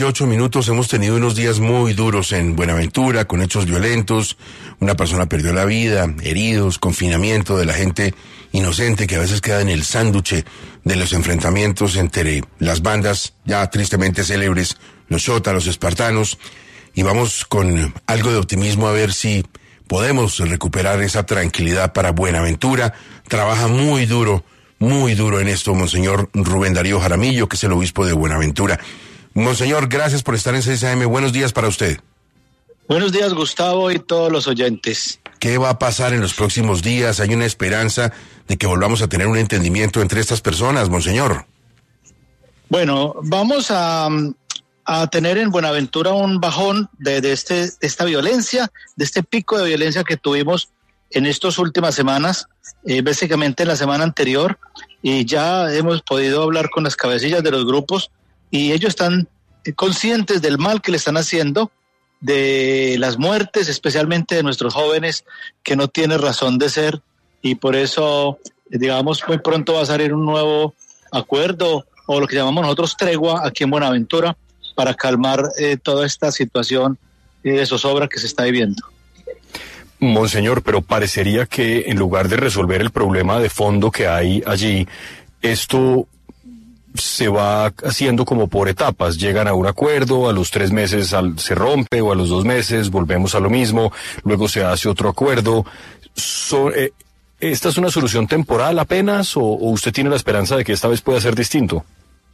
28 minutos. Hemos tenido unos días muy duros en Buenaventura, con hechos violentos. Una persona perdió la vida, heridos, confinamiento de la gente inocente que a veces queda en el sánduche de los enfrentamientos entre las bandas ya tristemente célebres, los Xota, los espartanos. Y vamos con algo de optimismo a ver si podemos recuperar esa tranquilidad para Buenaventura. Trabaja muy duro en esto, Monseñor Rubén Darío Jaramillo, que es el obispo de Buenaventura. Monseñor, gracias por estar en 6 AM. Buenos días para usted. Buenos días, Gustavo, y todos los oyentes. ¿Qué va a pasar en los próximos días? ¿Hay una esperanza de que volvamos a tener un entendimiento entre estas personas, Monseñor? Bueno, vamos a tener en Buenaventura un bajón de esta violencia, de este pico de violencia que tuvimos en estas últimas semanas, básicamente en la semana anterior, y ya hemos podido hablar con las cabecillas de los grupos y ellos están conscientes del mal que le están haciendo, de las muertes, especialmente de nuestros jóvenes que no tienen razón de ser, y por eso, digamos, muy pronto va a salir un nuevo acuerdo o lo que llamamos nosotros tregua aquí en Buenaventura para calmar toda esta situación de zozobra que se está viviendo. Monseñor, pero parecería que en lugar de resolver el problema de fondo que hay allí, esto se va haciendo como por etapas. Llegan a un acuerdo, a los 3 meses se rompe, o a los 2 meses volvemos a lo mismo, luego se hace otro acuerdo. ¿Esta es una solución temporal apenas, o usted tiene la esperanza de que esta vez pueda ser distinto?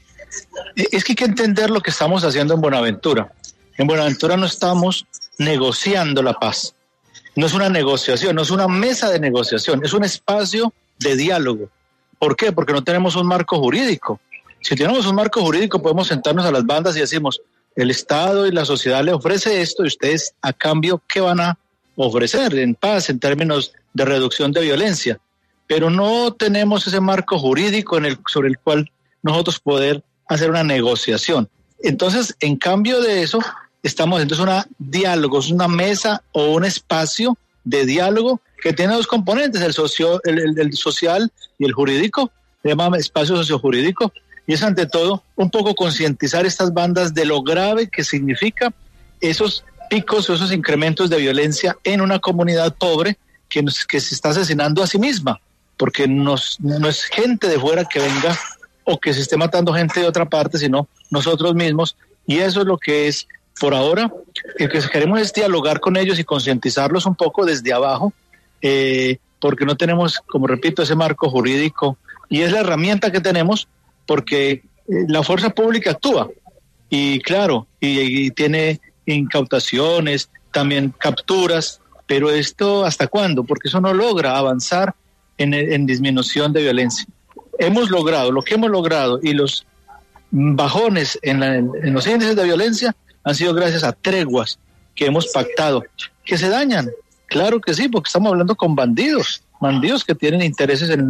Es que hay que entender lo que estamos haciendo en Buenaventura. En Buenaventura no estamos negociando la paz. No es una negociación, no es una mesa de negociación, es un espacio de diálogo. ¿Por qué? Porque no tenemos un marco jurídico. Si tenemos un marco jurídico, podemos sentarnos a las bandas y decimos, el Estado y la sociedad le ofrece esto y ustedes a cambio, ¿qué van a ofrecer en paz, en términos de reducción de violencia? Pero no tenemos ese marco jurídico sobre el cual nosotros poder hacer una negociación. Entonces, en cambio de eso, estamos haciendo una diálogo, es una mesa o un espacio de diálogo que tiene 2 componentes, el social y el jurídico, se llama espacio sociojurídico, y es ante todo un poco concientizar estas bandas de lo grave que significa esos picos o esos incrementos de violencia en una comunidad pobre que se está asesinando a sí misma, porque no es gente de fuera que venga o que se esté matando gente de otra parte, sino nosotros mismos, y eso es lo que es, por ahora, lo que queremos es dialogar con ellos y concientizarlos un poco desde abajo, porque no tenemos, como repito, ese marco jurídico, y es la herramienta que tenemos, porque la fuerza pública actúa, y claro, y tiene incautaciones, también capturas, pero esto ¿hasta cuándo? Porque eso no logra avanzar en disminución de violencia. Hemos logrado, lo que hemos logrado y los bajones en los índices de violencia han sido gracias a treguas que hemos pactado, que se dañan, claro que sí, porque estamos hablando con bandidos que tienen intereses en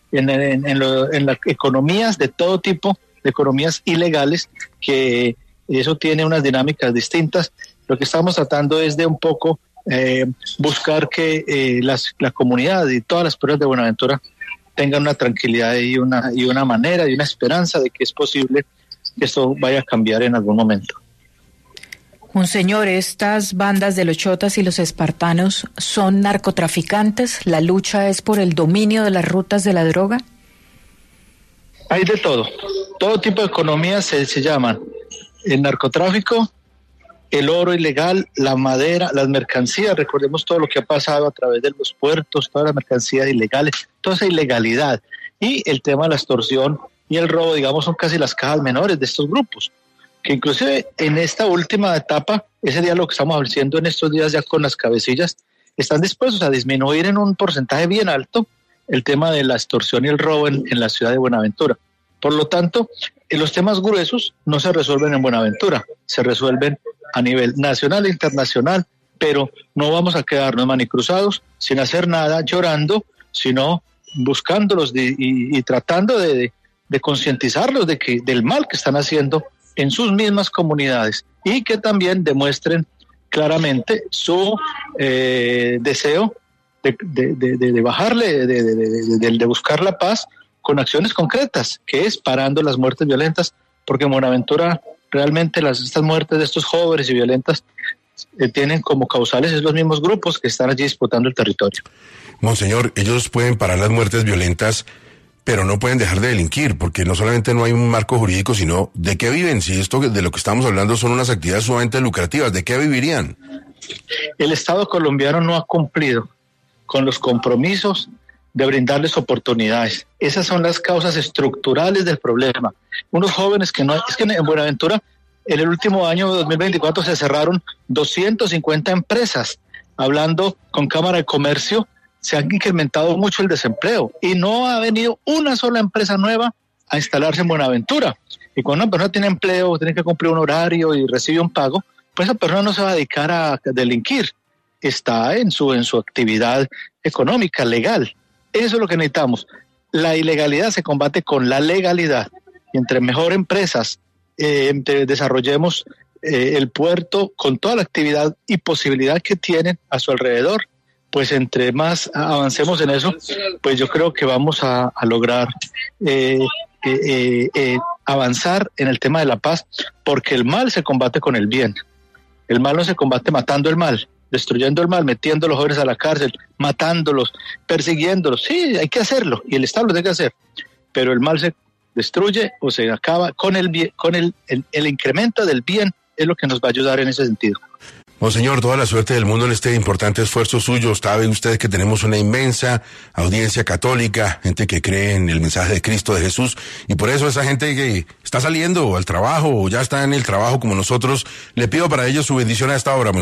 las economías de todo tipo, de economías ilegales, que eso tiene unas dinámicas distintas. Lo que estamos tratando es de un poco buscar que la comunidad y todas las personas de Buenaventura tengan una tranquilidad y una manera y una esperanza de que es posible que esto vaya a cambiar en algún momento. Monseñor, ¿estas bandas de los Xotas y los espartanos son narcotraficantes? ¿La lucha es por el dominio de las rutas de la droga? Hay de todo tipo de economías se llaman el narcotráfico, el oro ilegal, la madera, las mercancías. Recordemos todo lo que ha pasado a través de los puertos, todas las mercancías ilegales, toda esa ilegalidad. Y el tema de la extorsión y el robo, digamos, son casi las cajas menores de estos grupos, que inclusive en esta última etapa, ese diálogo que estamos haciendo en estos días ya con las cabecillas, están dispuestos a disminuir en un porcentaje bien alto el tema de la extorsión y el robo en la ciudad de Buenaventura. Por lo tanto, los temas gruesos no se resuelven en Buenaventura, se resuelven a nivel nacional e internacional, pero no vamos a quedarnos manicruzados sin hacer nada, llorando, sino buscándolos y tratando de concientizarlos del mal que están haciendo en sus mismas comunidades, y que también demuestren claramente su deseo de bajarle, de buscar la paz con acciones concretas, que es parando las muertes violentas, porque en Buenaventura realmente estas muertes de estos jóvenes y violentas tienen como causales es los mismos grupos que están allí disputando el territorio. Monseñor, ellos pueden parar las muertes violentas, pero no pueden dejar de delinquir, porque no solamente no hay un marco jurídico, sino ¿de qué viven? Si esto de lo que estamos hablando son unas actividades sumamente lucrativas, ¿de qué vivirían? El Estado colombiano no ha cumplido con los compromisos de brindarles oportunidades. Esas son las causas estructurales del problema. Unos jóvenes es que en Buenaventura, en el último año 2024 se cerraron 250 empresas. Hablando con Cámara de Comercio, se ha incrementado mucho el desempleo y no ha venido una sola empresa nueva a instalarse en Buenaventura. Y cuando una persona tiene empleo, tiene que cumplir un horario y recibe un pago, pues esa persona no se va a dedicar a delinquir. Está en su actividad económica, legal. Eso es lo que necesitamos. La ilegalidad se combate con la legalidad. Y entre mejor empresas desarrollemos el puerto con toda la actividad y posibilidad que tienen a su alrededor, pues entre más avancemos en eso, pues yo creo que vamos a lograr avanzar en el tema de la paz, porque el mal se combate con el bien. El mal no se combate matando el mal, destruyendo el mal, metiendo a los jóvenes a la cárcel, matándolos, persiguiéndolos. Sí, hay que hacerlo y el Estado lo tiene que hacer, pero el mal se destruye o se acaba con el bien, con el incremento del bien es lo que nos va a ayudar en ese sentido. Monseñor, toda la suerte del mundo en este importante esfuerzo suyo. Saben ustedes que tenemos una inmensa audiencia católica, gente que cree en el mensaje de Cristo, de Jesús, y por eso esa gente que está saliendo al trabajo o ya está en el trabajo como nosotros, le pido para ellos su bendición a esta hora.